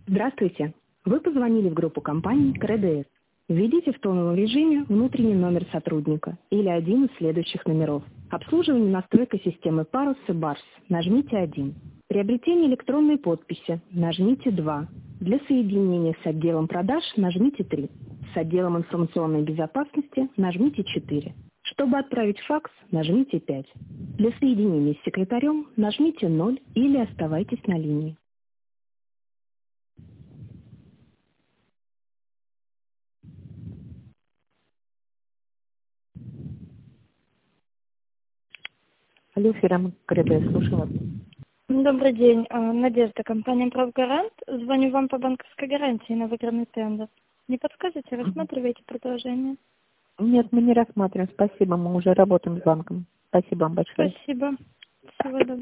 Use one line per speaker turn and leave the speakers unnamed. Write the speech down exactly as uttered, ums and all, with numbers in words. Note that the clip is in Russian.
Здравствуйте. Вы позвонили в группу компании КРДС. Введите в тоновом режиме внутренний номер сотрудника или один из следующих номеров. Обслуживание, настройка системы Парус и Барс. Нажмите один. Приобретение электронной подписи. Нажмите два. Для соединения с отделом продаж нажмите три. С отделом информационной безопасности нажмите четыре. Чтобы отправить факс, нажмите пять. Для соединения с секретарем нажмите ноль или оставайтесь на линии.
Алло, фирма КРДС, слушаю вас.
Добрый день. А, Надежда, компания «Правгарант». Звоню вам по банковской гарантии на выигранный тендер. Не подскажете, рассматриваете предложение?
Нет, мы не рассматриваем. Спасибо, мы уже работаем с банком. Спасибо вам большое.
Спасибо. Всего доброго.